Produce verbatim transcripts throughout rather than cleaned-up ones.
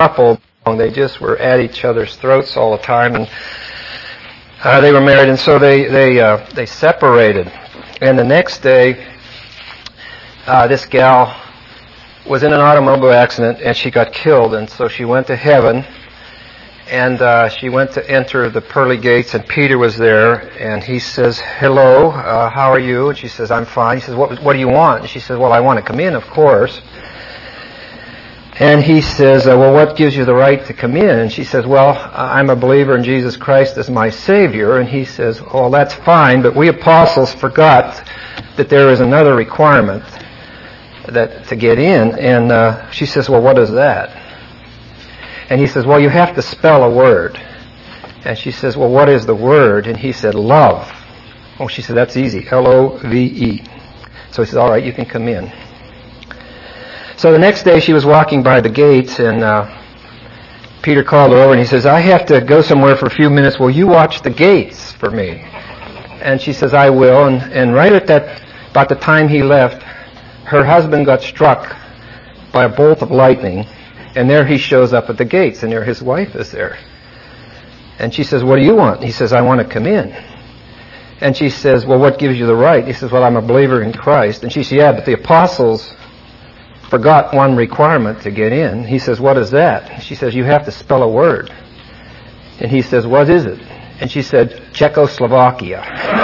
couple. They just were at each other's throats all the time, and uh, they were married, and so they they uh, they separated. And the next day, uh, this gal was in an automobile accident, and she got killed, and so she went to heaven, and uh, she went to enter the pearly gates, and Peter was there, and he says, "Hello, uh, how are you?" And she says, "I'm fine." He says, "What what do you want?" And she says, "Well, I want to come in, of course." And he says, uh, well, what gives you the right to come in? And she says, well, I'm a believer in Jesus Christ as my Savior. And he says, well, that's fine, but we apostles forgot that there is another requirement that to get in. And uh, she says, well, what is that? And he says, well, you have to spell a word. And she says, well, what is the word? And he said, love. Oh, she said, that's easy, L O V E. So he says, all right, you can come in. So the next day she was walking by the gates, and uh, Peter called her over and he says, I have to go somewhere for a few minutes. Will you watch the gates for me? And she says, I will. And, and right at that, about the time he left, her husband got struck by a bolt of lightning, and there he shows up at the gates, and there his wife is there. And she says, what do you want? And he says, I want to come in. And she says, well, what gives you the right? He says, well, I'm a believer in Christ. And she says, yeah, but the apostles forgot one requirement to get in. He says, what is that? She says, you have to spell a word. And he says, what is it? And she said, Czechoslovakia.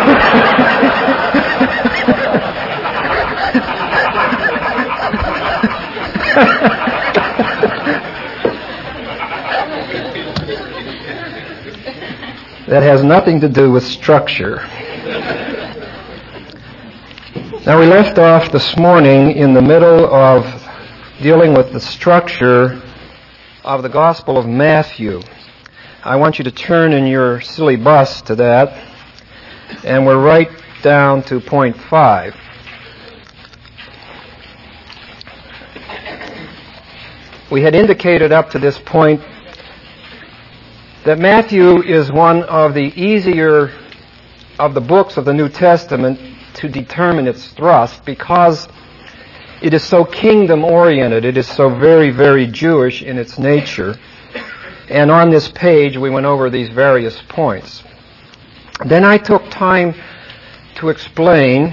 That has nothing to do with structure. Now, we left off this morning in the middle of dealing with the structure of the Gospel of Matthew. I want you to turn in your silly bus to that, and we're right down to point five. We had indicated up to this point that Matthew is one of the easier of the books of the New Testament to determine its thrust because it is so kingdom-oriented. It is so very, very Jewish in its nature. And on this page, we went over these various points. Then I took time to explain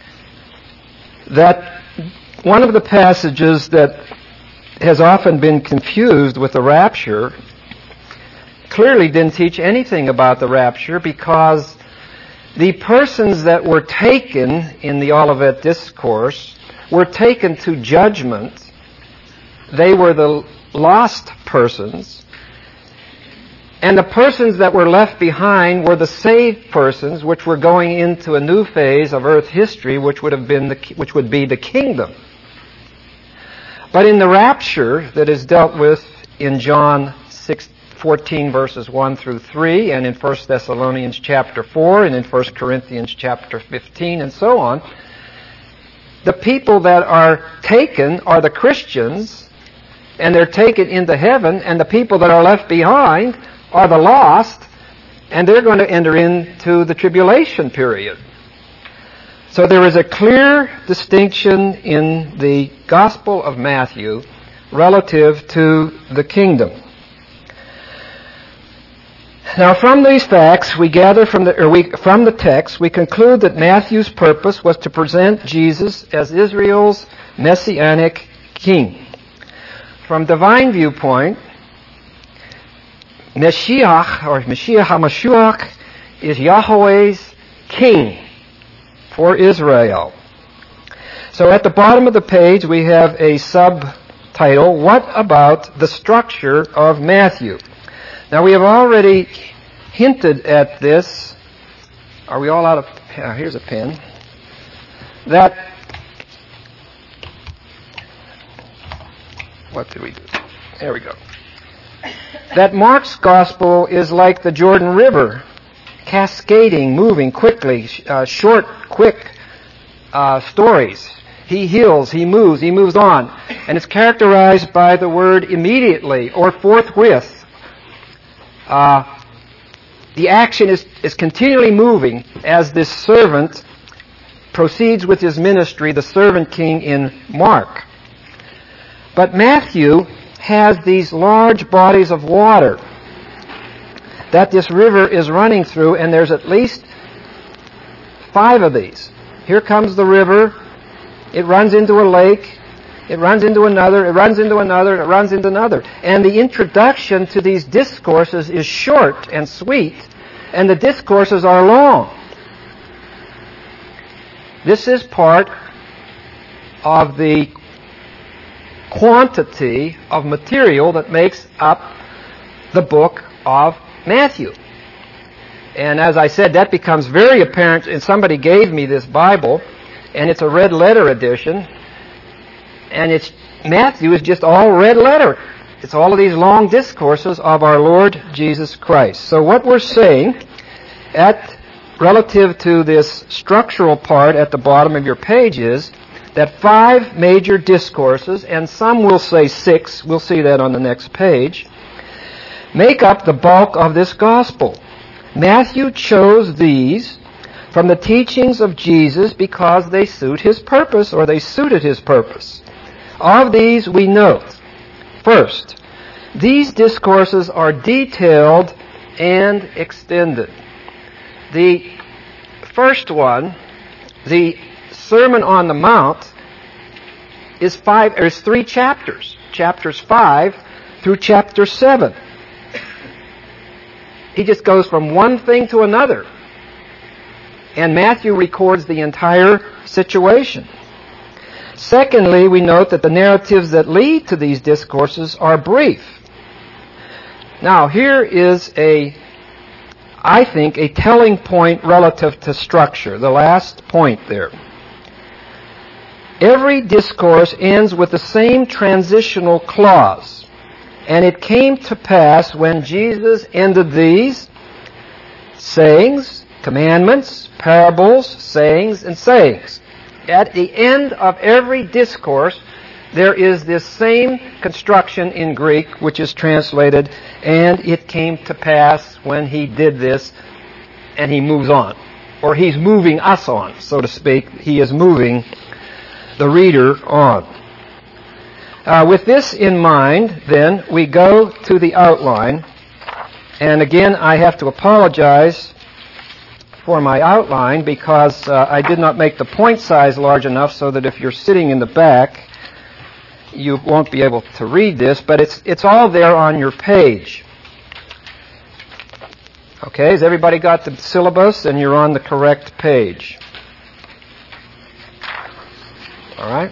that one of the passages that has often been confused with the rapture clearly didn't teach anything about the rapture because the persons that were taken in the Olivet Discourse were taken to judgment. They were the lost persons. And the persons that were left behind were the saved persons, which were going into a new phase of earth history, which would have been the, which would be the kingdom. But in the rapture that is dealt with in John six, fourteen verses one through three, and in First Thessalonians chapter four, and in First Corinthians chapter fifteen, and so on, the people that are taken are the Christians, and they're taken into heaven, and the people that are left behind are the lost, and they're going to enter into the tribulation period. So there is a clear distinction in the Gospel of Matthew relative to the kingdom. Now, from these facts, we gather from the or we, from the text, we conclude that Matthew's purpose was to present Jesus as Israel's messianic king. From divine viewpoint, Mashiach, or Mashiach HaMashiach, is Yahweh's king for Israel. So at the bottom of the page, we have a subtitle, What About the Structure of Matthew? Now, we have already hinted at this. Are we all out of pen? Here's a pen. That, what did we do? There we go. That Mark's gospel is like the Jordan River, cascading, moving quickly, uh, short, quick uh, stories. He heals, he moves, he moves on. And it's characterized by the word immediately or forthwith. Uh, the action is, is continually moving as this servant proceeds with his ministry, the servant king in Mark. But Matthew has these large bodies of water that this river is running through, and there's at least five of these. Here comes the river. It runs into a lake. It runs into another. It runs into another. It runs into another. And the introduction to these discourses is short and sweet, and the discourses are long. This is part of the quantity of material that makes up the book of Matthew. And as I said, that becomes very apparent. And somebody gave me this Bible, and it's a red letter edition, and it's Matthew is just all red letter. It's all of these long discourses of our Lord Jesus Christ. So what we're saying at relative to this structural part at the bottom of your page is that five major discourses, and some will say six, we'll see that on the next page, make up the bulk of this gospel. Matthew chose these from the teachings of Jesus because they suit his purpose, or they suited his purpose. Of these we note, first, these discourses are detailed and extended. The first one, the Sermon on the Mount, is five. There's three chapters, chapters five through chapter seven. He just goes from one thing to another, and Matthew records the entire situation. Secondly, we note that the narratives that lead to these discourses are brief. Now, here is a, I think, a telling point relative to structure, the last point there. Every discourse ends with the same transitional clause. And it came to pass when Jesus ended these sayings, commandments, parables, sayings, and sayings. At the end of every discourse, there is this same construction in Greek, which is translated, and it came to pass when he did this, and he moves on. Or he's moving us on, so to speak. He is moving the reader on. Uh, with this in mind, then, we go to the outline. And again, I have to apologize for my outline because uh, I did not make the point size large enough so that if you're sitting in the back, you won't be able to read this, but it's it's all there on your page. Okay, has everybody got the syllabus and you're on the correct page? All right.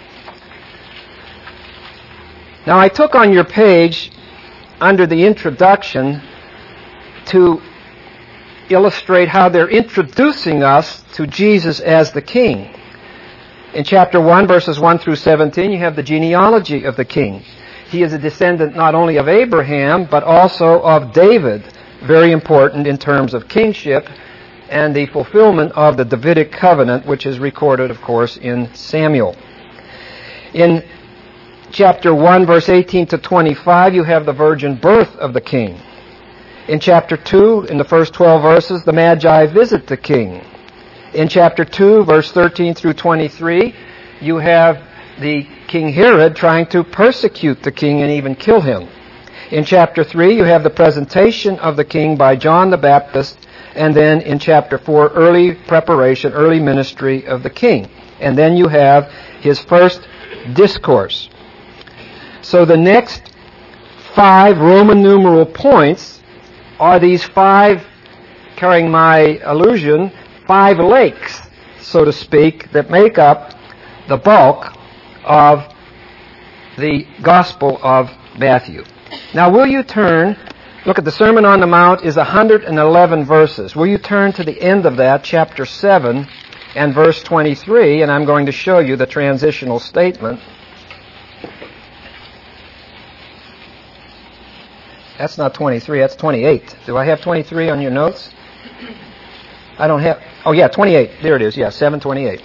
Now, I took on your page, under the introduction, to illustrate how they're introducing us to Jesus as the King. In chapter one, verses one through seventeen, you have the genealogy of the King. He is a descendant not only of Abraham, but also of David, very important in terms of kingship and the fulfillment of the Davidic covenant, which is recorded, of course, in Samuel. In chapter one, verse eighteen to twenty-five, you have the virgin birth of the King. In chapter two, in the first twelve verses, the Magi visit the King. In chapter two, verse thirteen through twenty-three, you have the King Herod trying to persecute the King and even kill him. In chapter three, you have the presentation of the King by John the Baptist, and then in chapter four, early preparation, early ministry of the King. And then you have his first discourse. So the next five Roman numeral points are these five, carrying my allusion, five lakes, so to speak, that make up the bulk of the Gospel of Matthew. Now, will you turn, look at the Sermon on the Mount is one hundred eleven verses. Will you turn to the end of that, chapter seven and verse twenty-three, and I'm going to show you the transitional statement. That's not twenty-three, that's twenty-eight. Do I have twenty-three on your notes? I don't have, oh yeah, twenty-eight. There it is, yeah, seven twenty-eight.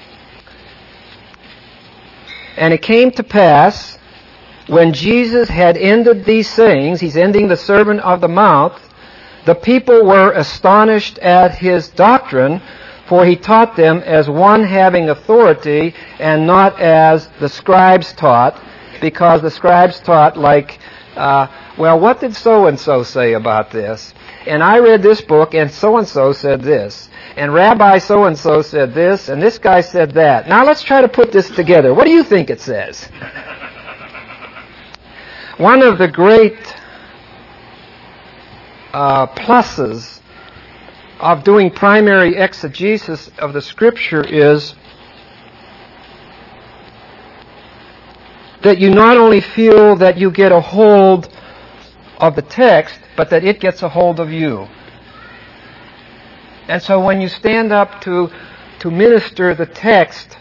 And it came to pass, when Jesus had ended these sayings, he's ending the Sermon of the Mount, the people were astonished at his doctrine, for he taught them as one having authority and not as the scribes taught, because the scribes taught like, uh, well, what did so-and-so say about this? And I read this book, and so-and-so said this. And Rabbi so-and-so said this, and this guy said that. Now let's try to put this together. What do you think it says? One of the great uh, pluses of doing primary exegesis of the Scripture is that you not only feel that you get a hold of the text, but that it gets a hold of you. And so when you stand up to, to minister the text,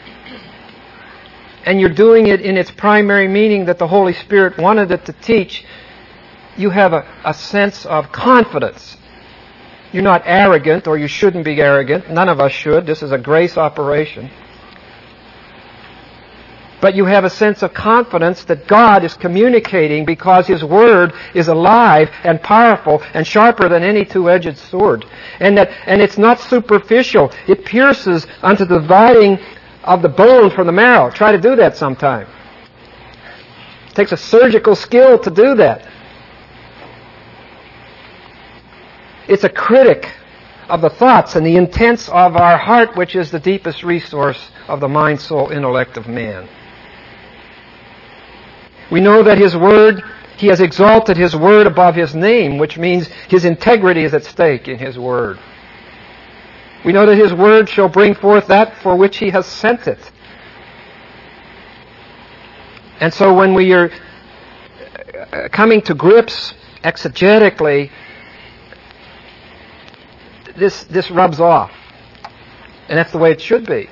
and you're doing it in its primary meaning that the Holy Spirit wanted it to teach, you have a, a sense of confidence. You're not arrogant, or you shouldn't be arrogant. None of us should. This is a grace operation. But you have a sense of confidence that God is communicating because His Word is alive and powerful and sharper than any two-edged sword. And that, and it's not superficial. It pierces unto the dividing of the bone from the marrow. Try to do that sometime. It takes a surgical skill to do that. It's a critic of the thoughts and the intents of our heart, which is the deepest resource of the mind, soul, intellect of man. We know that His Word, He has exalted His Word above His name, which means His integrity is at stake in His Word. We know that His Word shall bring forth that for which He has sent it. And so when we are coming to grips exegetically, this, this rubs off. And that's the way it should be.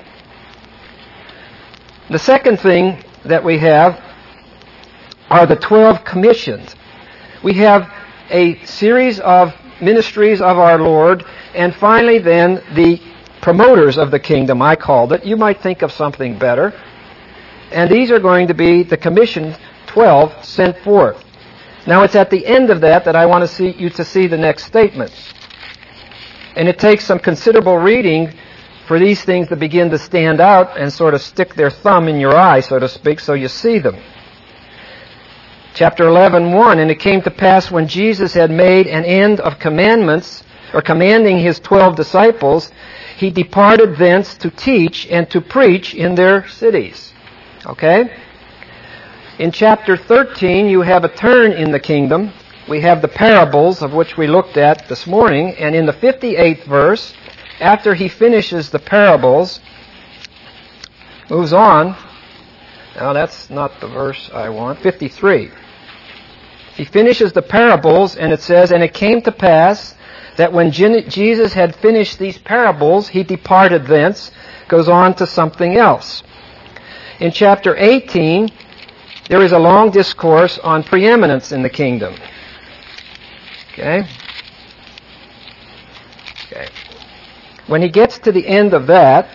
The second thing that we have are the twelve commissions. We have a series of ministries of our Lord, and finally then the promoters of the kingdom, I called it. You might think of something better. And these are going to be the commission twelve sent forth. Now it's at the end of that that I want to see you to see the next statement. And it takes some considerable reading for these things to begin to stand out and sort of stick their thumb in your eye, so to speak, so you see them. Chapter eleven, one, and it came to pass when Jesus had made an end of commandments, or commanding His twelve disciples, He departed thence to teach and to preach in their cities. Okay? In chapter thirteen, you have a turn in the kingdom. We have the parables of which we looked at this morning, and in the fifty-eighth verse, after He finishes the parables, moves on. Now that's not the verse I want. fifty-three. He finishes the parables, and it says, and it came to pass that when Jesus had finished these parables, He departed thence, goes on to something else. In chapter eighteen, there is a long discourse on preeminence in the kingdom. Okay? Okay. When he gets to the end of that,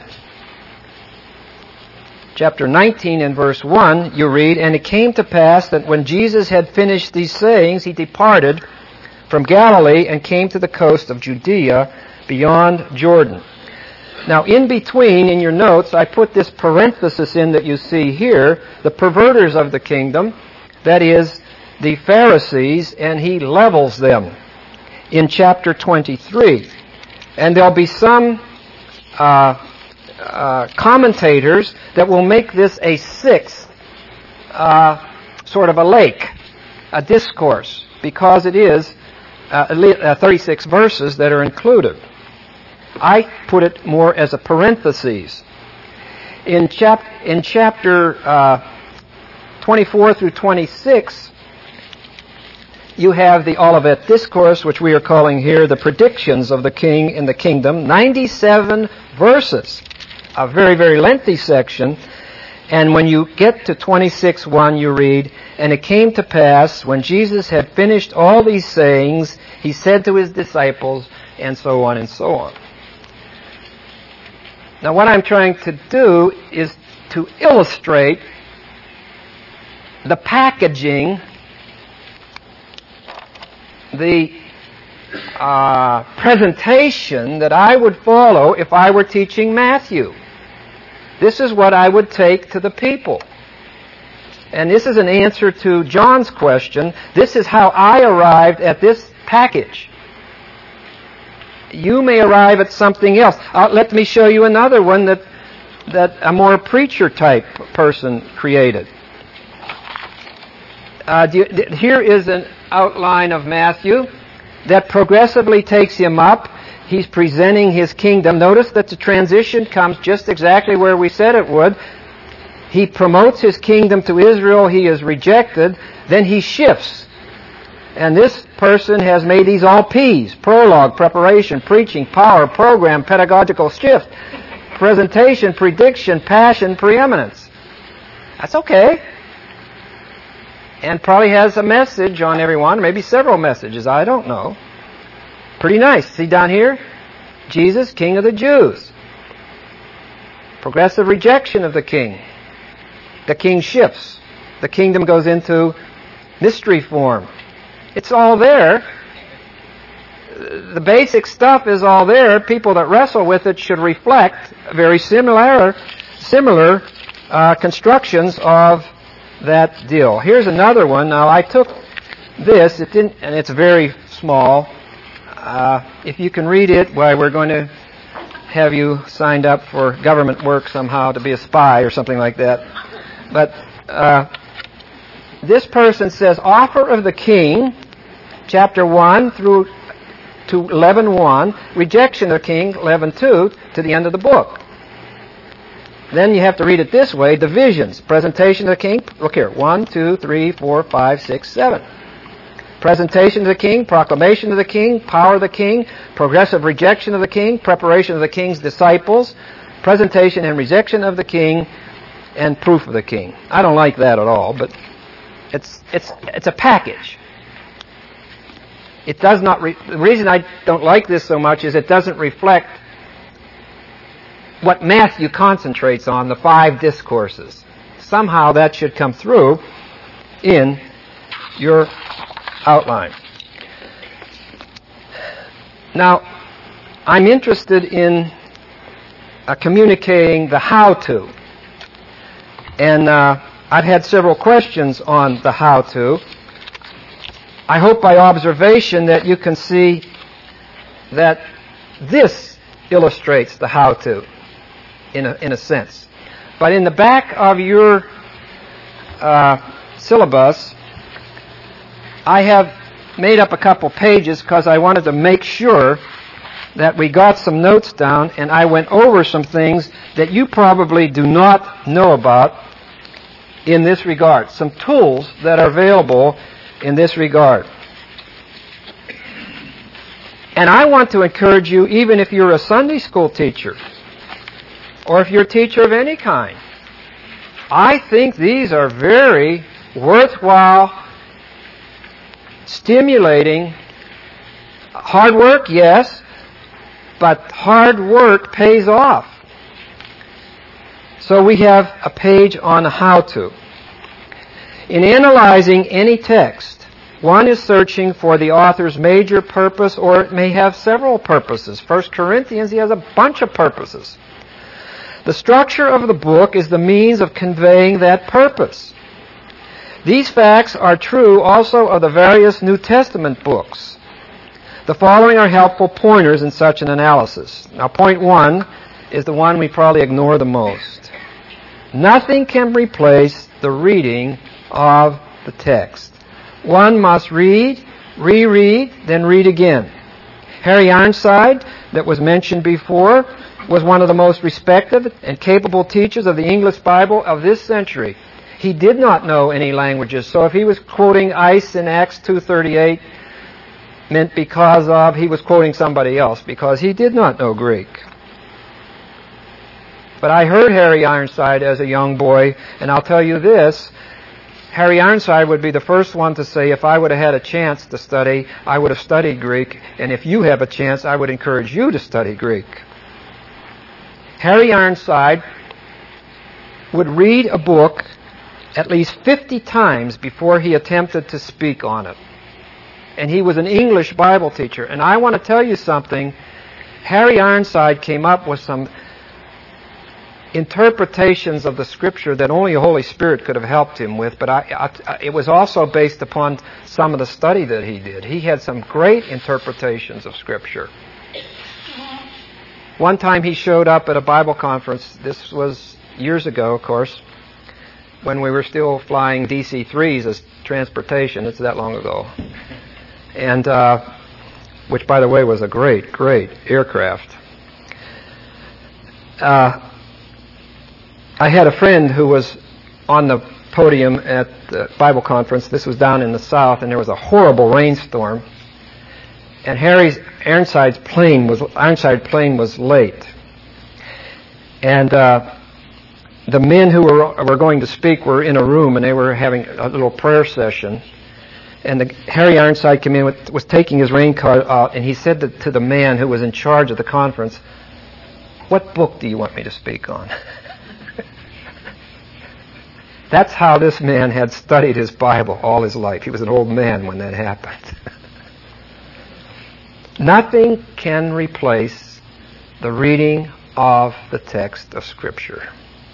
chapter nineteen and verse one, you read, and it came to pass that when Jesus had finished these sayings, He departed from Galilee and came to the coast of Judea beyond Jordan. Now, in between, in your notes, I put this parenthesis in that you see here, the perverters of the kingdom, that is, the Pharisees, and He levels them in chapter twenty-three. And there'll be some uh, uh, commentators that will make this a sixth, uh, sort of a lake, a discourse, because it is uh, thirty-six verses that are included. I put it more as a parenthesis. In, chap- in chapter uh, twenty-four through twenty-six, you have the Olivet Discourse, which we are calling here the predictions of the king in the kingdom. ninety-seven verses, a very, very lengthy section. And when you get to twenty-six one, you read, and it came to pass, when Jesus had finished all these sayings, He said to His disciples, and so on and so on. Now what I'm trying to do is to illustrate the packaging, the uh, presentation that I would follow if I were teaching Matthew. This is what I would take to the people. And this is an answer to John's question. This is how I arrived at this package. You may arrive at something else. Uh, let me show you another one that, that a more preacher-type person created. Uh, do you, here is an outline of Matthew that progressively takes him up. He's presenting his kingdom. Notice that the transition comes just exactly where we said it would. He promotes his kingdom to Israel. He is rejected. Then he shifts. And this person has made these all P's. Prologue, preparation, preaching, power, program, pedagogical shift, presentation, prediction, passion, preeminence. That's okay. And probably has a message on everyone, maybe several messages, I don't know. Pretty nice. See down here? Jesus, King of the Jews. Progressive rejection of the king. The king shifts. The kingdom goes into mystery form. It's all there. The basic stuff is all there. People that wrestle with it should reflect very similar, similar uh, constructions of that deal. Here's another one. Now, I took this, it didn't, and it's very small. Uh, if you can read it, why we're going to have you signed up for government work somehow to be a spy or something like that. But uh, this person says, offer of the king, chapter one through to eleven one, rejection of the king, eleven two, to the end of the book. Then you have to read it this way, divisions, presentation of the king, look here, one, two, three, four, five, six, seven. Presentation of the king, proclamation of the king, power of the king, progressive rejection of the king, preparation of the king's disciples, presentation and rejection of the king, and proof of the king. I don't like that at all, but it's it's it's a package. It does not. Re- the reason I don't like this so much is it doesn't reflect what Matthew concentrates on, the five discourses. Somehow that should come through in your outline. Now, I'm interested in uh, communicating the how-to. And uh, I've had several questions on the how-to. I hope by observation that you can see that this illustrates the how-to in a, in a sense. But in the back of your uh, syllabus, I have made up a couple pages because I wanted to make sure that we got some notes down, and I went over some things that you probably do not know about in this regard. Some tools that are available in this regard. And I want to encourage you, even if you're a Sunday school teacher, or if you're a teacher of any kind, I think these are very worthwhile, stimulating. Hard work, yes, but hard work pays off. So we have a page on how to. In analyzing any text, one is searching for the author's major purpose, or it may have several purposes. First Corinthians, he has a bunch of purposes. The structure of the book is the means of conveying that purpose. These facts are true also of the various New Testament books. The following are helpful pointers in such an analysis. Now, point one is the one we probably ignore the most. Nothing can replace the reading of the text. One must read, reread, then read again. Harry Ironside, that was mentioned before, was one of the most respected and capable teachers of the English Bible of this century. He did not know any languages, so if he was quoting ice in Acts two thirty-eight, meant because of, he was quoting somebody else, because he did not know Greek. But I heard Harry Ironside as a young boy, and I'll tell you this, Harry Ironside would be the first one to say, if I would have had a chance to study, I would have studied Greek, and if you have a chance, I would encourage you to study Greek. Harry Ironside would read a book at least fifty times before he attempted to speak on it. And he was an English Bible teacher. And I want to tell you something. Harry Ironside came up with some interpretations of the Scripture that only the Holy Spirit could have helped him with, but I, I, it was also based upon some of the study that he did. He had some great interpretations of Scripture. One time he showed up at a Bible conference. This was years ago, of course, when we were still flying D C threes as transportation. It's that long ago. And, uh, which, by the way, was a great, great aircraft. Uh, I had a friend who was on the podium at the Bible conference. This was down in the south, and there was a horrible rainstorm. And Harry's Ironside's plane was Ironside plane was late. And uh, the men who were were going to speak were in a room, and they were having a little prayer session. And the, Harry Ironside came in with, was taking his raincoat out, and he said to, to the man who was in charge of the conference, "What book do you want me to speak on?" That's how this man had studied his Bible all his life. He was an old man when that happened. Nothing can replace the reading of the text of Scripture.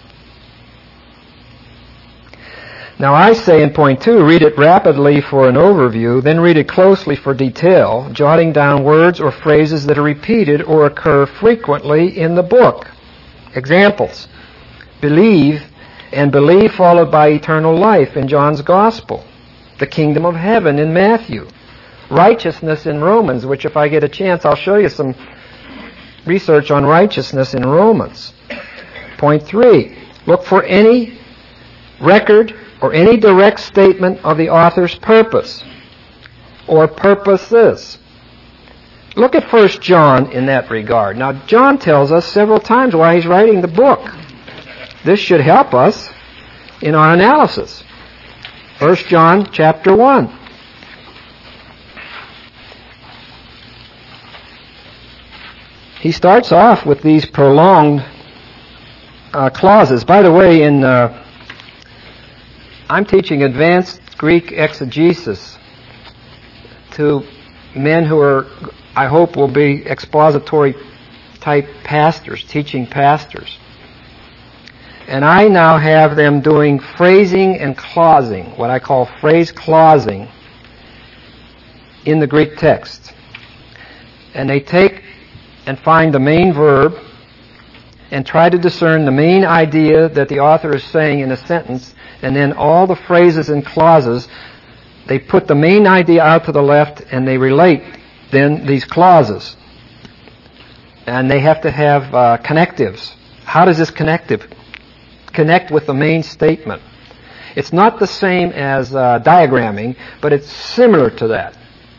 Now I say in point two, read it rapidly for an overview, then read it closely for detail, jotting down words or phrases that are repeated or occur frequently in the book. Examples: believe and believe followed by eternal life in John's Gospel, the kingdom of heaven in Matthew, righteousness in Romans, which if I get a chance I'll show you some research on righteousness in Romans. Point three, look for any record or any direct statement of the author's purpose or purposes. Look at First John in that regard. Now, John tells us several times why he's writing the book. This should help us in our analysis. First John chapter one. He starts off with these prolonged uh, clauses. By the way, in uh, I'm teaching advanced Greek exegesis to men who are, I hope, will be expository type pastors, teaching pastors. And I now have them doing phrasing and clausing, what I call phrase clausing, in the Greek text. And they take and find the main verb and try to discern the main idea that the author is saying in a sentence, and then all the phrases and clauses, they put the main idea out to the left and they relate then these clauses. And they have to have uh, connectives. How does this connective connect with the main statement? It's not the same as uh, diagramming, but it's similar to that.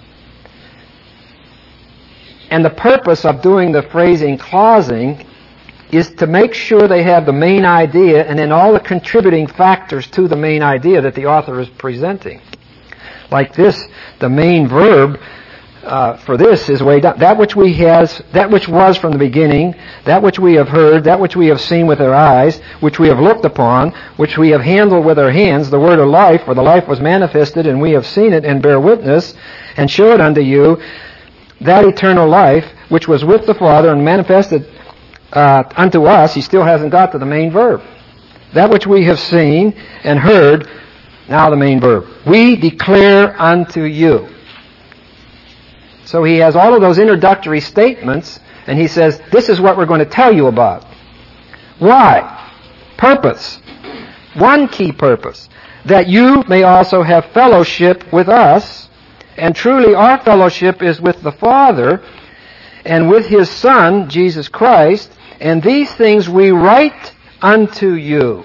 And the purpose of doing the phrasing clausing is to make sure they have the main idea and then all the contributing factors to the main idea that the author is presenting. Like this, the main verb uh, for this is way down. That which we has, that which was from the beginning, that which we have heard, that which we have seen with our eyes, which we have looked upon, which we have handled with our hands, the word of life, for the life was manifested, and we have seen it and bear witness, and show it unto you, that eternal life, which was with the Father and manifested uh, unto us. He still hasn't got to the main verb. That which we have seen and heard, now the main verb. We declare unto you. So he has all of those introductory statements, and he says, this is what we're going to tell you about. Why? Purpose. One key purpose. That you may also have fellowship with us, and truly our fellowship is with the Father and with His Son, Jesus Christ, and these things we write unto you.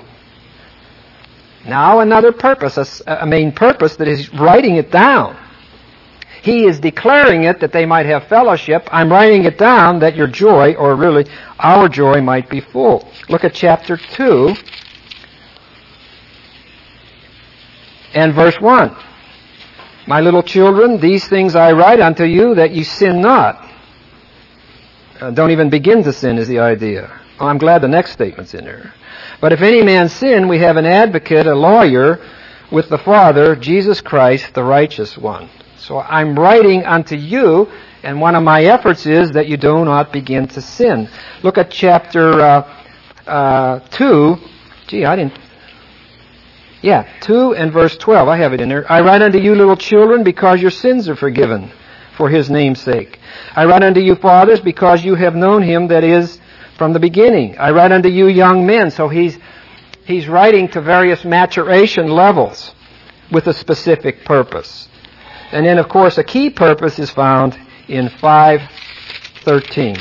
Now another purpose, a main purpose that is writing it down. He is declaring it that they might have fellowship. I'm writing it down that your joy, or really our joy, might be full. Look at chapter two and verse one. My little children, these things I write unto you that you sin not. Uh, don't even begin to sin is the idea. Oh, I'm glad the next statement's in there. But if any man sin, we have an advocate, a lawyer, with the Father, Jesus Christ, the righteous one. So I'm writing unto you, and one of my efforts is that you do not begin to sin. Look at chapter uh, uh, two, gee, I didn't, yeah, two and verse twelve, I have it in there. I write unto you, little children, because your sins are forgiven for his name's sake. I write unto you, fathers, because you have known him that is from the beginning. I write unto you, young men. So he's, he's writing to various maturation levels with a specific purpose. And then, of course, a key purpose is found in five thirteen.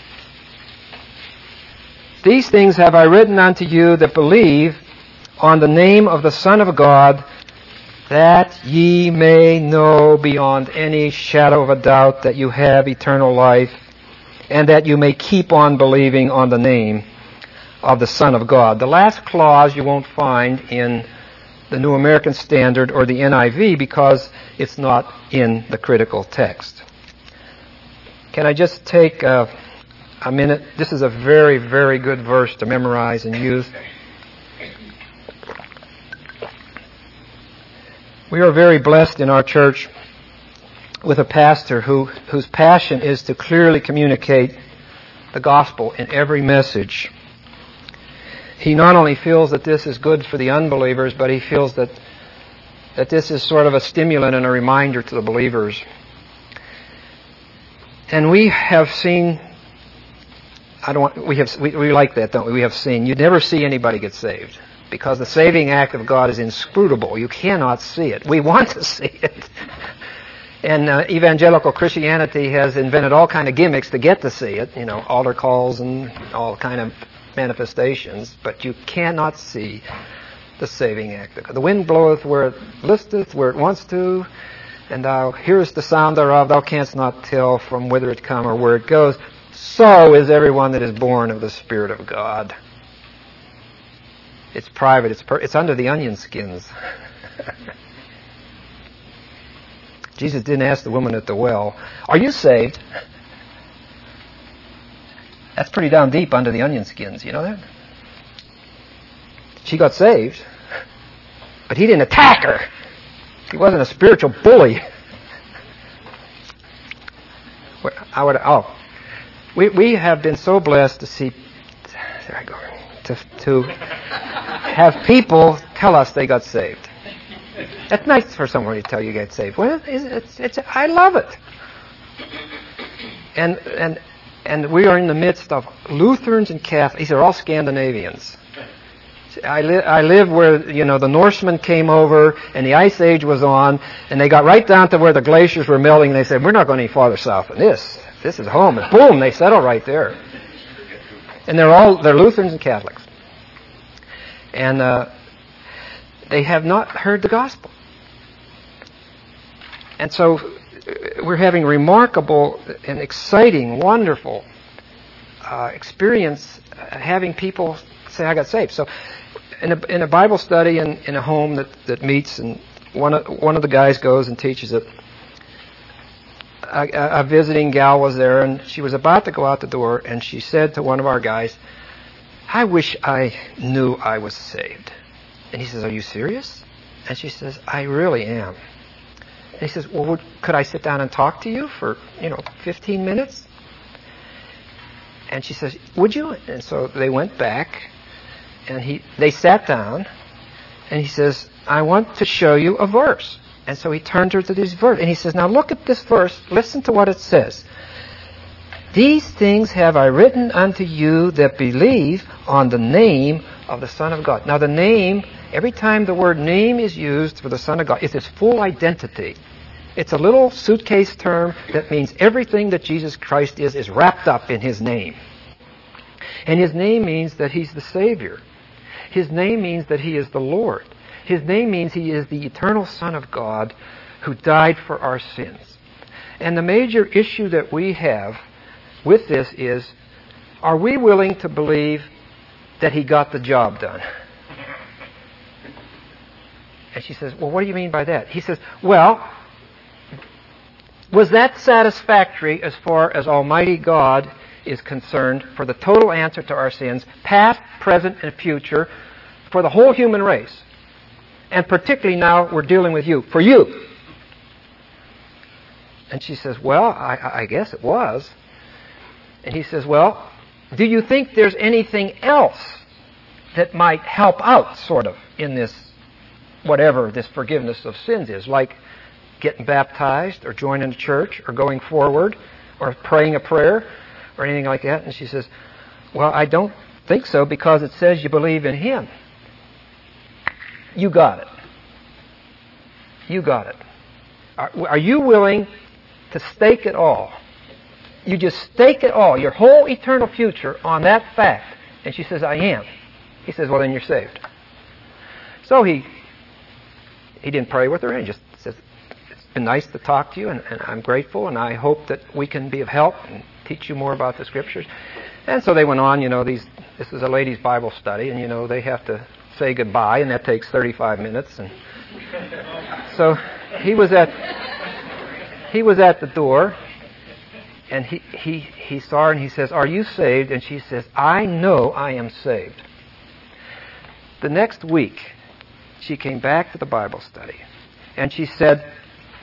These things have I written unto you that believe on the name of the Son of God, that ye may know beyond any shadow of a doubt that you have eternal life, and that you may keep on believing on the name of the Son of God. The last clause you won't find in the New American Standard or the N I V because it's not in the critical text. Can I just take uh, a minute? This is a very, very good verse to memorize and use. We are very blessed in our church with a pastor who, whose passion is to clearly communicate the gospel in every message. He not only feels that this is good for the unbelievers, but he feels that, that this is sort of a stimulant and a reminder to the believers. And we have seen, I don't want, we have, we, we like that, don't we? We have seen, you never see anybody get saved. Because the saving act of God is inscrutable. You cannot see it. We want to see it. And uh, evangelical Christianity has invented all kind of gimmicks to get to see it. You know, altar calls and all kind of manifestations. But you cannot see the saving act of God. The wind bloweth where it listeth, where it wants to. And thou hearest the sound thereof. Thou canst not tell from whither it come or where it goes. So is everyone that is born of the Spirit of God. It's private. It's per- it's under the onion skins. Jesus didn't ask the woman at the well, "Are you saved?" That's pretty down deep under the onion skins. You know that? She got saved, but he didn't attack her. He wasn't a spiritual bully. I would. Oh, we we have been so blessed to see. There I go. To to have people tell us they got saved. That's nice for someone to tell you get saved. Well, it's, it's, it's, I love it. And and and we are in the midst of Lutherans and Catholics. These are all Scandinavians. I live I live where, you know, the Norsemen came over and the Ice Age was on, and they got right down to where the glaciers were melting, and they said, "We're not going any farther south than this. This is home." And boom, they settle right there. And they're all, they're Lutherans and Catholics. And uh, they have not heard the gospel. And so we're having remarkable and exciting, wonderful uh, experience uh, having people say, "I got saved." So in a, in a Bible study in, in a home that, that meets, and one of, one of the guys goes and teaches it, A, a visiting gal was there, and she was about to go out the door, and she said to one of our guys, "I wish I knew I was saved." And he says, "Are you serious?" And she says, "I really am." And he says, "Well, would, could I sit down and talk to you for, you know, fifteen minutes? And she says, "Would you?" And so they went back, and he they sat down, and he says, "I want to show you a verse." And so he turned her to this verse, and he says, "Now look at this verse. Listen to what it says. These things have I written unto you that believe on the name of the Son of God." Now the name, every time the word name is used for the Son of God, it's his full identity. It's a little suitcase term that means everything that Jesus Christ is is wrapped up in his name. And his name means that he's the Savior. His name means that he is the Lord. His name means he is the eternal Son of God who died for our sins. And the major issue that we have with this is, are we willing to believe that he got the job done? And she says, "Well, what do you mean by that?" He says, "Well, was that satisfactory as far as Almighty God is concerned for the total answer to our sins, past, present, and future, for the whole human race? And particularly now we're dealing with you, for you." And she says, "Well, I, I guess it was." And he says, "Well, Do you think there's anything else that might help out, sort of, in this, whatever this forgiveness of sins is, like getting baptized or joining a church or going forward or praying a prayer or anything like that? And she says, well, I don't think so, because it says you believe in Him. You got it. You got it. Are, are you willing to stake it all? You just stake it all, your whole eternal future, on that fact. And she says, I am. He says, well, then you're saved. So he he didn't pray with her, and he just says, it's been nice to talk to you, and, and I'm grateful, and I hope that we can be of help and teach you more about the Scriptures. And so they went on. You know, these this is a ladies' Bible study, and, you know, they have to say goodbye, and that takes thirty-five minutes. And so he was at he was at the door, and he, he, he saw her, and he says, are you saved? And she says, I know I am saved. The next week, she came back to the Bible study, and she said,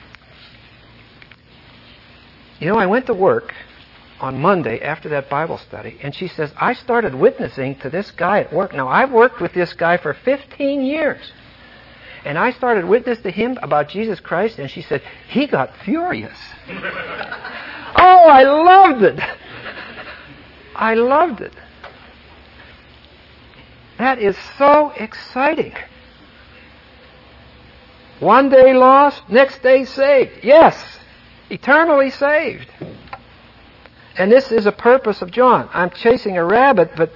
you know, I went to work on Monday after that Bible study, and she says, I started witnessing to this guy at work. Now, I've worked with this guy for fifteen years, and I started witness to him about Jesus Christ, and she said, he got furious. Oh, I loved it. I loved it. That is so exciting. One day lost, next day saved. Yes, eternally saved. And this is a purpose of John. I'm chasing a rabbit, but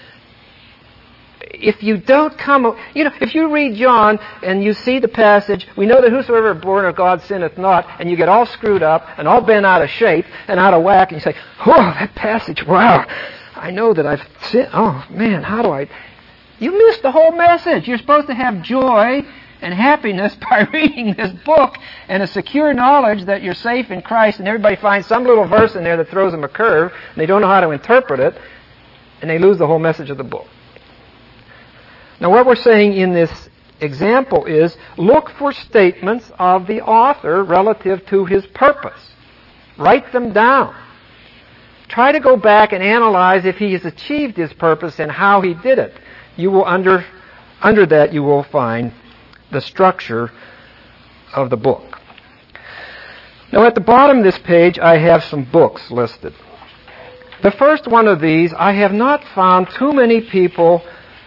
if you don't come... You know, if you read John and you see the passage, we know that whosoever is born of God sinneth not, and you get all screwed up and all bent out of shape and out of whack, and you say, oh, that passage, wow, I know that I've sinned. Oh, man, how do I... You missed the whole message. You're supposed to have joy and happiness by reading this book and a secure knowledge that you're safe in Christ, and everybody finds some little verse in there that throws them a curve, and they don't know how to interpret it, and they lose the whole message of the book. Now, what we're saying in this example is, look for statements of the author relative to his purpose. Write them down. Try to go back and analyze if he has achieved his purpose and how he did it. You will under under that you will find the structure of the book. Now, at the bottom of this page, I have some books listed. The first one of these I have not found too many people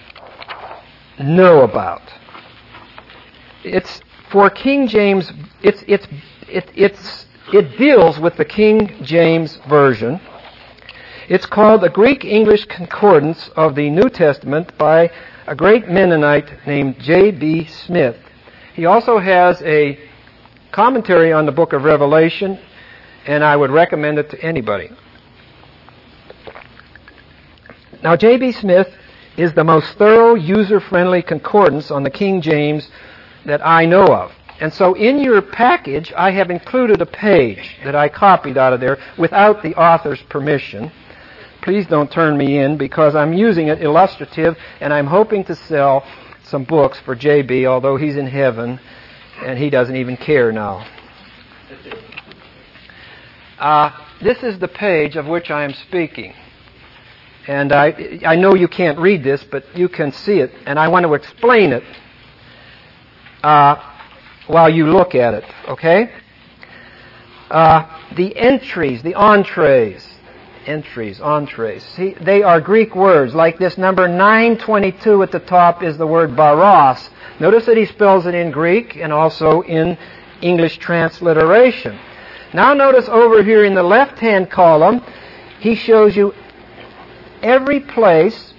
know about. It's for King James. It's it's it, it's it deals with the King James Version. It's called the Greek-English Concordance of the New Testament by a great Mennonite named J B Smith. He also has a commentary on the book of Revelation, and I would recommend it to anybody. Now, J B Smith is the most thorough, user-friendly concordance on the King James that I know of. And so in your package, I have included a page that I copied out of there without the author's permission. Please don't turn me in, because I'm using it illustrative, and I'm hoping to sell some books for J B, although he's in heaven, and he doesn't even care now. Uh, this is the page of which I am speaking. And I, I know you can't read this, but you can see it, and I want to explain it uh, while you look at it, okay? Uh, the entries, the entrees, entries, entrees. See, they are Greek words. Like this number nine twenty-two at the top is the word baros. Notice that he spells it in Greek and also in English transliteration. Now notice over here in the left-hand column, he shows you every place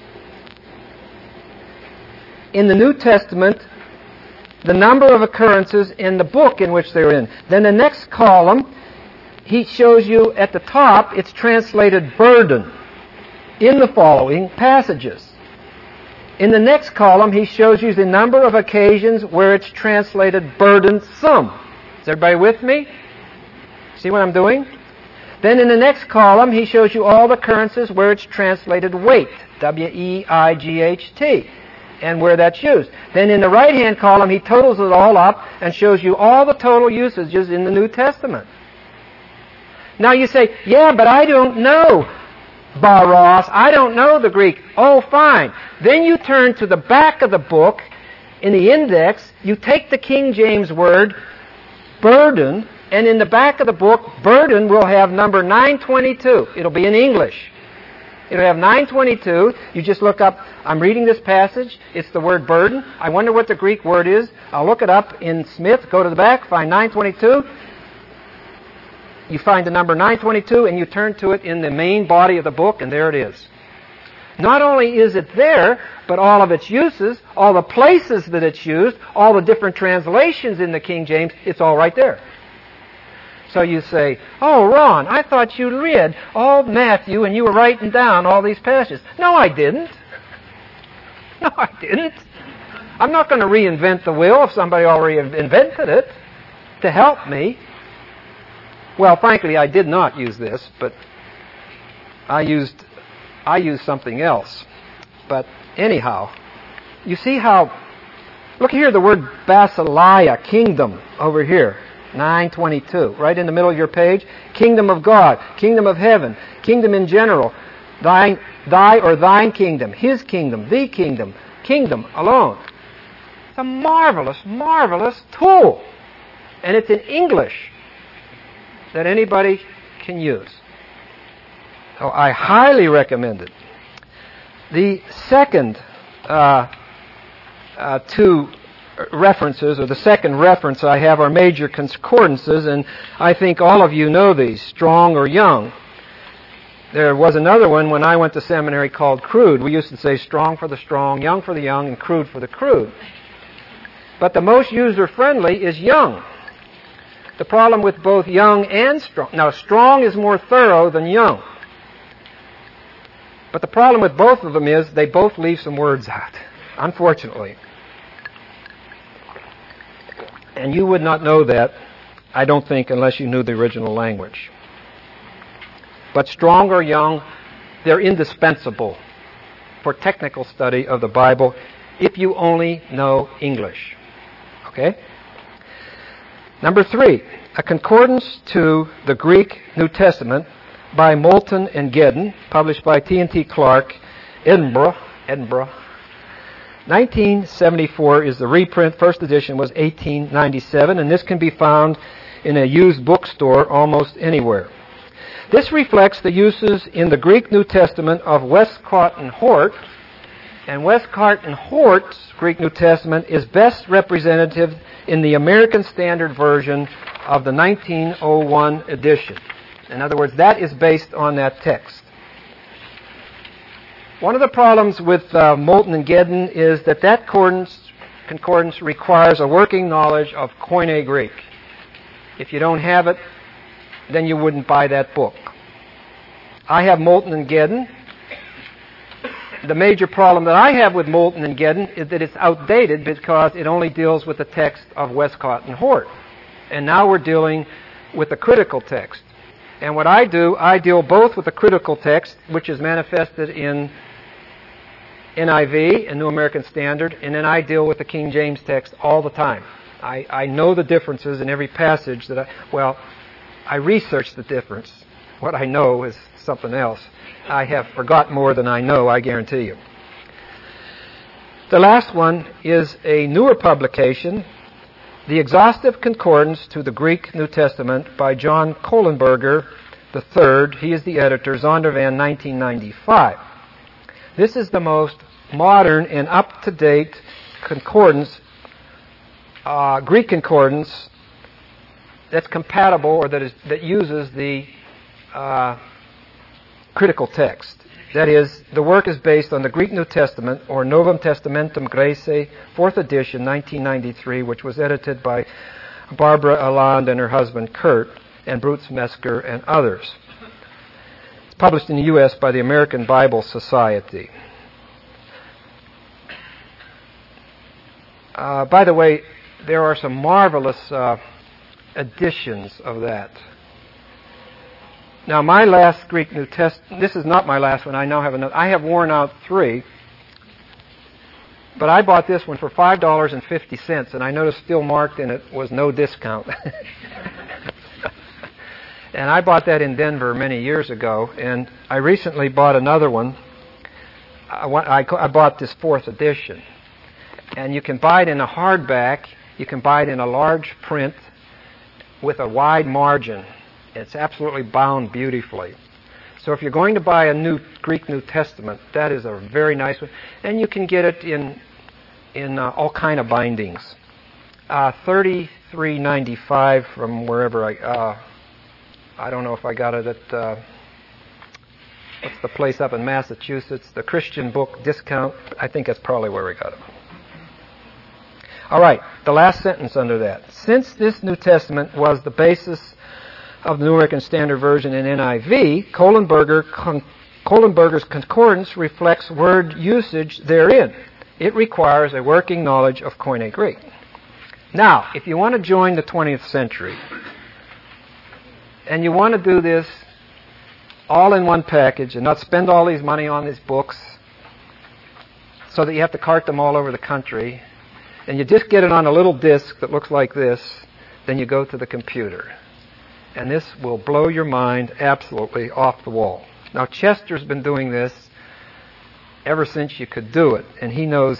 in the New Testament, the number of occurrences in the book in which they're in. Then the next column, he shows you at the top, it's translated burden in the following passages. In the next column, he shows you the number of occasions where it's translated burdensome. Is everybody with me? See what I'm doing? Then in the next column, he shows you all the occurrences where it's translated weight, W E I G H T, and where that's used. Then in the right-hand column, he totals it all up and shows you all the total usages in the New Testament. Now you say, yeah, but I don't know. Baros. I don't know the Greek. Oh, fine. Then you turn to the back of the book in the index. You take the King James word, burden, and in the back of the book, burden will have number nine twenty-two. It'll be in English. It'll have nine twenty-two. You just look up, I'm reading this passage. It's the word burden. I wonder what the Greek word is. I'll look it up in Smith, go to the back, find nine twenty-two. You find the number nine twenty-two, and you turn to it in the main body of the book, and there it is. Not only is it there, but all of its uses, all the places that it's used, all the different translations in the King James, it's all right there. So you say, oh, Ron, I thought you read all Matthew and you were writing down all these passages. No, I didn't. No, I didn't. I'm not going to reinvent the wheel if somebody already invented it to help me. Well, frankly, I did not use this, but I used, I used something else. But anyhow, you see how, look here, the word basileia, kingdom, over here. nine twenty-two, right in the middle of your page. Kingdom of God, kingdom of heaven, kingdom in general, thine, thy or thine kingdom, his kingdom, the kingdom, kingdom alone. It's a marvelous, marvelous tool. And it's in English that anybody can use. So I highly recommend it. The second uh, uh, two references, or the second reference I have, are major concordances, and I think all of you know these, Strong or Young. There was another one when I went to seminary called Crude. We used to say Strong for the strong, Young for the young, and Crude for the crude. But the most user-friendly is Young. The problem with both Young and Strong, now Strong is more thorough than Young. But the problem with both of them is they both leave some words out, unfortunately. And you would not know that, I don't think, unless you knew the original language. But Strong or Young, they're indispensable for technical study of the Bible if you only know English. Okay? Number three, a concordance to the Greek New Testament by Moulton and Gedden, published by T and T Clark, Edinburgh, Edinburgh. nineteen seventy-four is the reprint. First edition was eighteen ninety-seven, and this can be found in a used bookstore almost anywhere. This reflects the uses in the Greek New Testament of Westcott and Hort, and Westcott and Hort's Greek New Testament is best representative in the American Standard Version of the nineteen oh one edition. In other words, that is based on that text. One of the problems with uh, Moulton and Gedden is that that concordance, concordance requires a working knowledge of Koine Greek. If you don't have it, then you wouldn't buy that book. I have Moulton and Gedden. The major problem that I have with Moulton and Gedden is that it's outdated because it only deals with the text of Westcott and Hort. And now we're dealing with the critical text. And what I do, I deal both with the critical text, which is manifested in N I V, a New American Standard, and then I deal with the King James text all the time. I, I know the differences in every passage that I, well, I research the difference. What I know is something else. I have forgotten more than I know, I guarantee you. The last one is a newer publication, The Exhaustive Concordance to the Greek New Testament by John Kohlenberger the third. He is the editor, Zondervan, nineteen ninety-five. This is the most modern and up-to-date concordance, uh, Greek concordance, that's compatible or that is that uses the uh, critical text. That is, the work is based on the Greek New Testament, or Novum Testamentum Graece, fourth edition, nineteen ninety-three, which was edited by Barbara Aland and her husband Kurt, and Broots Mesker and others. It's published in the U S by the American Bible Society. Uh, by the way, there are some marvelous uh, editions of that. Now, my last Greek New Testament, this is not my last one, I now have another. I have worn out three, but I bought this one for five dollars and fifty cents, and I noticed still marked in it was no discount. And I bought that in Denver many years ago, and I recently bought another one. I, I, I bought this fourth edition. And you can buy it in a hardback. You can buy it in a large print with a wide margin. It's absolutely bound beautifully. So if you're going to buy a new Greek New Testament, that is a very nice one. And you can get it in in uh, all kind of bindings. Uh, thirty-three ninety-five from wherever I... Uh, I don't know if I got it at... Uh, what's the place up in Massachusetts? The Christian Book Discount. I think that's probably where we got it. All right, the last sentence under that. Since this New Testament was the basis of the New American Standard Version and N I V, Kohlenberger con- Kohlenberger's concordance reflects word usage therein. It requires a working knowledge of Koine Greek. Now, if you want to join the twentieth century, and you want to do this all in one package and not spend all these money on these books so that you have to cart them all over the country, and you just get it on a little disc that looks like this, then you go to the computer. And this will blow your mind absolutely off the wall. Now, Chester's been doing this ever since you could do it, and he knows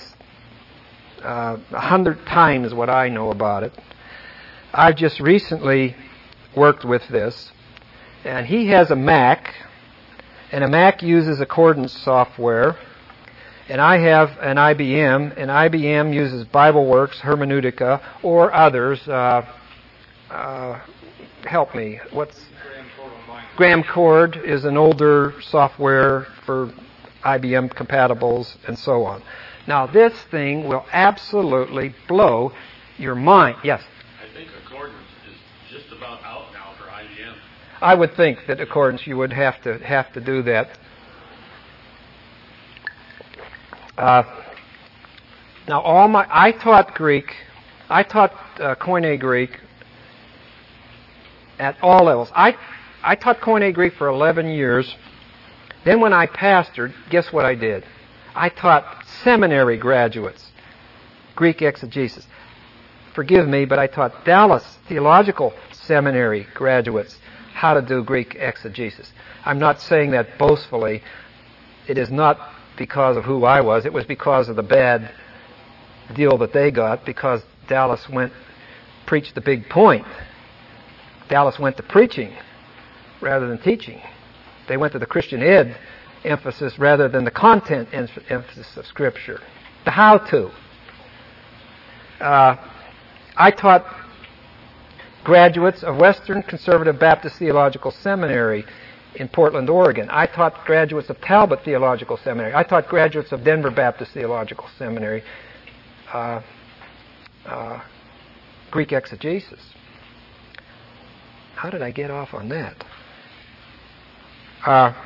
uh, a hundred times what I know about it. I've just recently worked with this, and he has a Mac, and a Mac uses accordance software, and I have an I B M, and I B M uses BibleWorks, Hermeneutica, or others. Uh, uh, help me. What's Graham Cord is an older software for I B M compatibles and so on. Now, this thing will absolutely blow your mind. Yes? I think Accordance is just about out now for I B M. I would think that Accordance you would have to have to do that. Uh, now, all my I taught Greek. I taught uh, Koine Greek at all levels. I I taught Koine Greek for eleven years. Then when I pastored, guess what I did? I taught seminary graduates Greek exegesis. Forgive me, but I taught Dallas Theological Seminary graduates how to do Greek exegesis. I'm not saying that boastfully. It is not because of who I was. It was because of the bad deal that they got, because Dallas went, preached the big point. Dallas went to preaching rather than teaching. They went to the Christian ed emphasis rather than the content emphasis of Scripture. The how-to. Uh, I taught graduates of Western Conservative Baptist Theological Seminary in Portland, Oregon. I taught graduates of Talbot Theological Seminary. I taught graduates of Denver Baptist Theological Seminary uh, uh, Greek exegesis. How did I get off on that? Uh,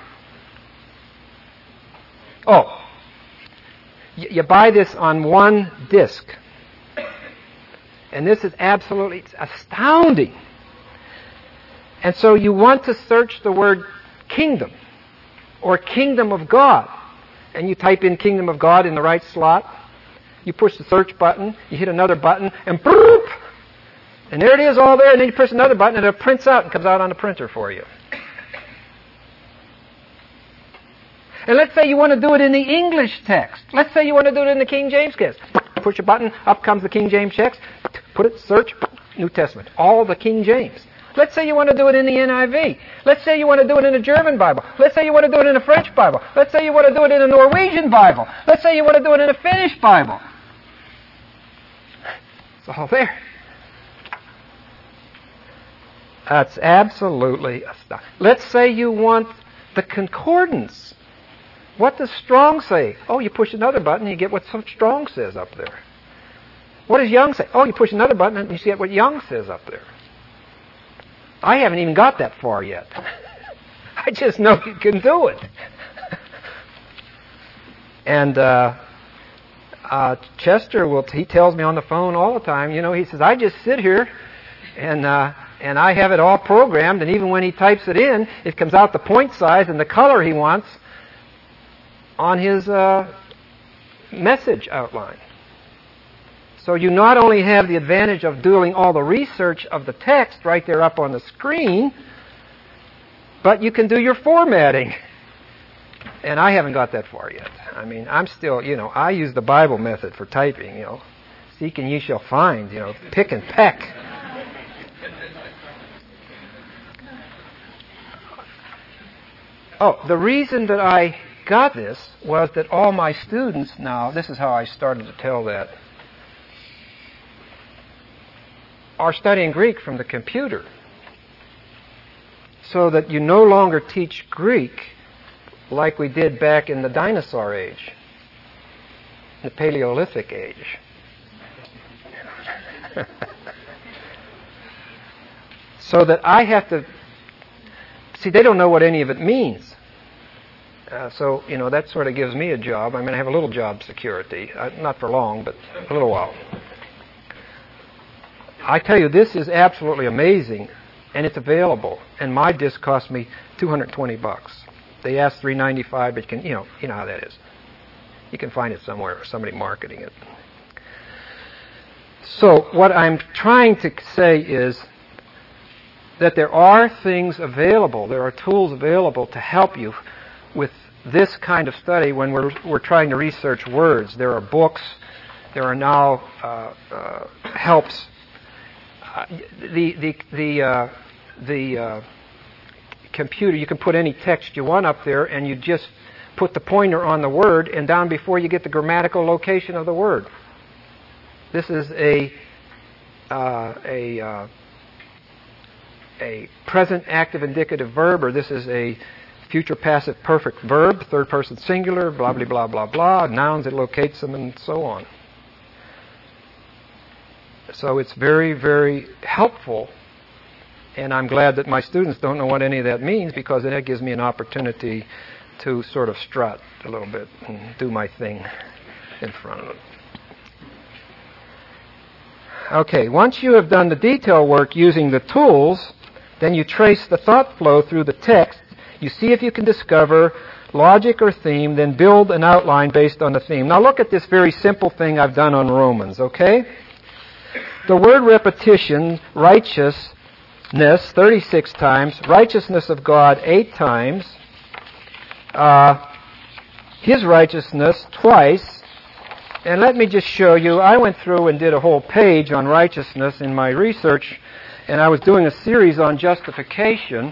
oh, y- you buy this on one disc. And this is absolutely astounding. And so you want to search the word kingdom or kingdom of God. And you type in kingdom of God in the right slot. You push the search button. You hit another button. And boop! And there it is all there. And then you press another button and it prints out and comes out on the printer for you. And let's say you want to do it in the English text. Let's say you want to do it in the King James text. Push a button, up comes the King James text. Put it, search, New Testament. All the King James. Let's say you want to do it in the N I V. Let's say you want to do it in a German Bible. Let's say you want to do it in a French Bible. Let's say you want to do it in a Norwegian Bible. Let's say you want to do it in a Finnish Bible. It's all there. That's absolutely astounding. Let's say you want the concordance. What does Strong say? Oh, you push another button and you get what Strong says up there. What does Young say? Oh, you push another button and you get what Young says up there. I haven't even got that far yet. I just know you can do it. And uh, uh, Chester, will he tells me on the phone all the time, you know, he says, I just sit here and uh, and I have it all programmed, and even when he types it in, it comes out the point size and the color he wants on his uh, message outline. So you not only have the advantage of doing all the research of the text right there up on the screen, But you can do your formatting. And I haven't got that far yet. I mean, I'm still, you know, I use the Bible method for typing, you know. Seek and ye shall find, you know, pick and peck. Oh, the reason that I got this was that all my students now, this is how I started to tell that, are studying Greek from the computer. So that you no longer teach Greek like we did back in the dinosaur age, the Paleolithic age. So that I have to, see, they don't know what any of it means. Uh, so, you know, that sort of gives me a job. I mean, I have a little job security. Uh, not for long, but a little while. I tell you, this is absolutely amazing, and it's available. And my disc cost me two hundred twenty bucks. They asked three ninety-five, but you can, you know, you know how that is. You can find it somewhere, or somebody marketing it. So what I'm trying to say is that there are things available, there are tools available to help you with this kind of study when we're we're trying to research words. There are books, there are now uh, uh, helps. Uh, the the the uh, the uh, computer, you can put any text you want up there, and you just put the pointer on the word, and down before you get the grammatical location of the word. This is a uh, a uh, a present active indicative verb, or this is a future passive perfect verb, third person singular, blah blah blah blah blah. Nouns, it locates them, and so on. So it's very, very helpful, and I'm glad that my students don't know what any of that means, because that gives me an opportunity to sort of strut a little bit and do my thing in front of them. Okay, once you have done the detail work using the tools, then you trace the thought flow through the text. You see if you can discover logic or theme, then build an outline based on the theme. Now look at this very simple thing I've done on Romans, okay? The word repetition, righteousness, thirty-six times, righteousness of God, eight times, uh, His righteousness, twice. And let me just show you, I went through and did a whole page on righteousness in my research, and I was doing a series on justification,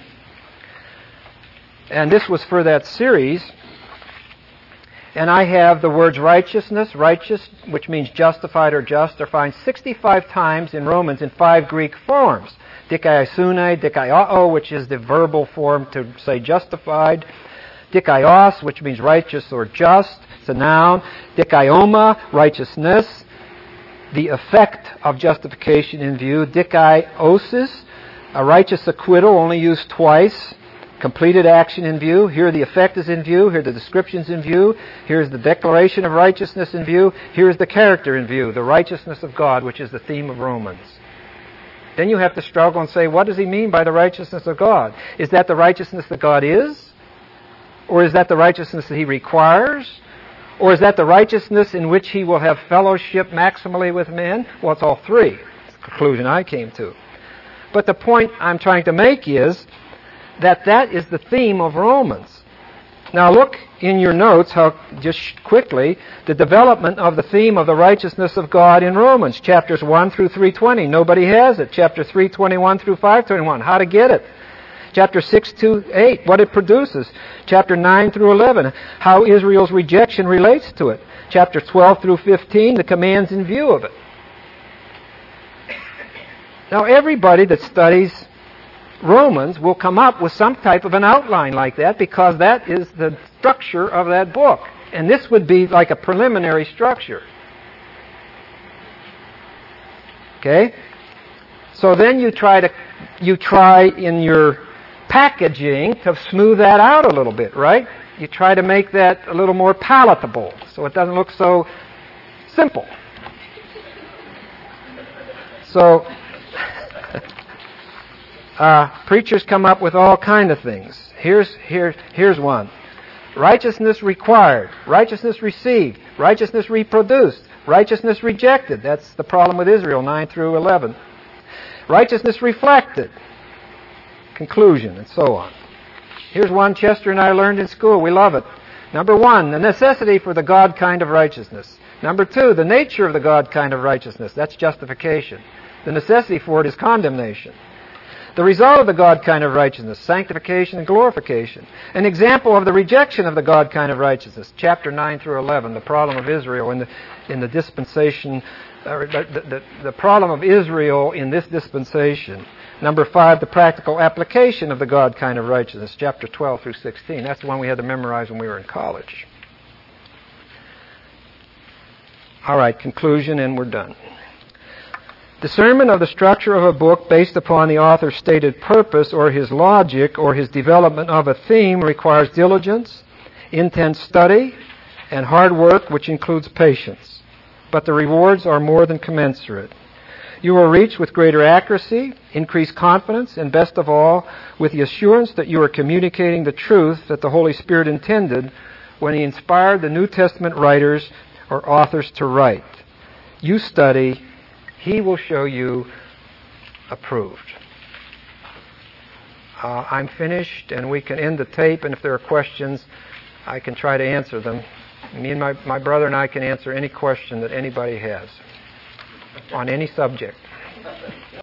and this was for that series. And I have the words righteousness, righteous, which means justified or just, are found sixty-five times in Romans in five Greek forms. Dikaiosune, dikaiao, which is the verbal form to say justified. Dikaios, which means righteous or just, it's a noun. Dikaioma, righteousness, the effect of justification in view. Dikaiosis, a righteous acquittal, only used twice. Completed action in view. Here the effect is in view. Here the description's in view. Here's the declaration of righteousness in view. Here's the character in view, the righteousness of God, which is the theme of Romans. Then you have to struggle and say, what does he mean by the righteousness of God? Is that the righteousness that God is? Or is that the righteousness that he requires? Or is that the righteousness in which he will have fellowship maximally with men? Well, it's all three. That's the conclusion I came to. But the point I'm trying to make is that that is the theme of Romans. Now look in your notes how, just quickly, the development of the theme of the righteousness of God in Romans, chapters one through three twenty. Nobody has it. Chapter three twenty-one through five twenty-one, how to get it. Chapter six to eight, what it produces. Chapter nine through eleven, how Israel's rejection relates to it. Chapter twelve through fifteen, the commands in view of it. Now everybody that studies Romans will come up with some type of an outline like that, because that is the structure of that book. And this would be like a preliminary structure. Okay? So then you try to you try in your packaging to smooth that out a little bit, right? You try to make that a little more palatable so it doesn't look so simple. So Uh, preachers come up with all kind of things. Here's here here's one: righteousness required, righteousness received, righteousness reproduced, righteousness rejected. That's the problem with Israel, nine through eleven. Righteousness reflected, conclusion, and so on. Here's one Chester and I learned in school. We love it. Number one, the necessity for the God kind of righteousness. Number two, the nature of the God kind of righteousness. That's justification. The necessity for it is condemnation. The result of the God kind of righteousness, sanctification and glorification. An example of the rejection of the God kind of righteousness, chapter nine through eleven, the problem of Israel in the, in the dispensation, uh, the, the, the problem of Israel in this dispensation. Number five, the practical application of the God kind of righteousness, chapter twelve through sixteen. That's the one we had to memorize when we were in college. All right, conclusion, and we're done. Discernment of the structure of a book based upon the author's stated purpose or his logic or his development of a theme requires diligence, intense study, and hard work, which includes patience. But the rewards are more than commensurate. You will reach with greater accuracy, increased confidence, and best of all, with the assurance that you are communicating the truth that the Holy Spirit intended when He inspired the New Testament writers or authors to write. You study, He will show you approved. Uh, I'm finished, and we can end the tape, and if there are questions, I can try to answer them. Me and my, my brother and I can answer any question that anybody has on any subject.